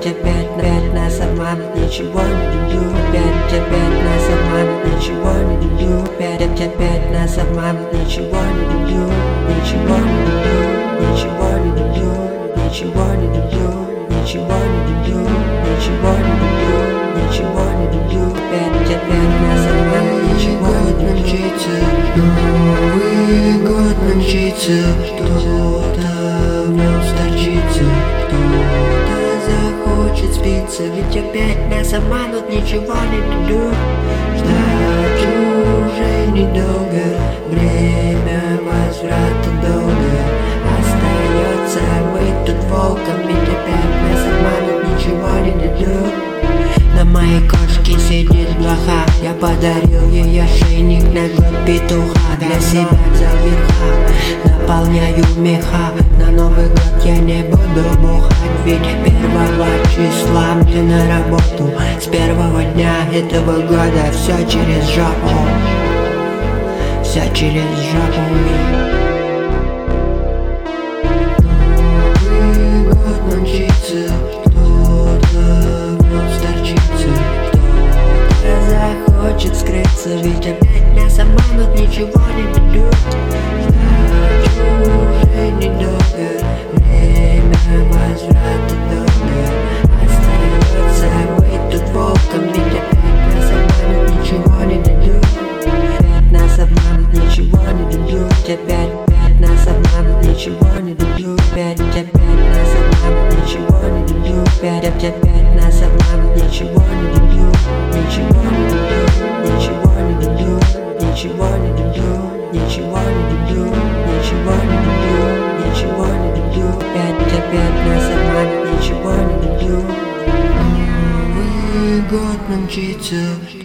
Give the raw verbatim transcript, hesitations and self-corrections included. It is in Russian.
опять, опять, опять нас обманут, ничего не люблю. Опять, опять нас обманут, ничего не люблю. Опять, опять нас обманут, ничего не люблю. Ничего не люблю, ничего не люблю, ничего не люблю, ничего не люблю, ничего не люблю, ничего не люблю. Опять, опять нас обманут, ничего не люблю. Новый год намчится, кто-то в нем сторчится, кто-то захочет спиться, ведь опять нас обманут, ничего не люблю. Ждать уже недолго, время возврата долго. Остается быть тут волком, ведь опять нас обманут, ничего не люблю. На моей кошке сидит блоха, я подарил ей ошейник на год петуха. Для себя взял верха, наполняю меха. На Новый год я не буду бухать, ведь первого числа мне на работу. С первого дня этого года все через жопу, все через жопу. Новый год намчится, захочет скрыться, ведь опять нас обманут, ничего не люблю. Ждать уже недолго, время возврата долго. Остается быть тут волком, ведь опять нас обманут, ничего не люблю. Опять нас обманут, ничего не люблю. Опять, опять нас обманут, ничего не люблю. Опять, опять нас обманут, ничего не люблю. Опять, опять нас обманут, ничего не люблю. Ничего не люблю, ничего не люблю, ничего не люблю, ничего не люблю, ничего не люблю, ничего не люблю. Опять, опять нас обманут, ничего не люблю. Новый год намчится.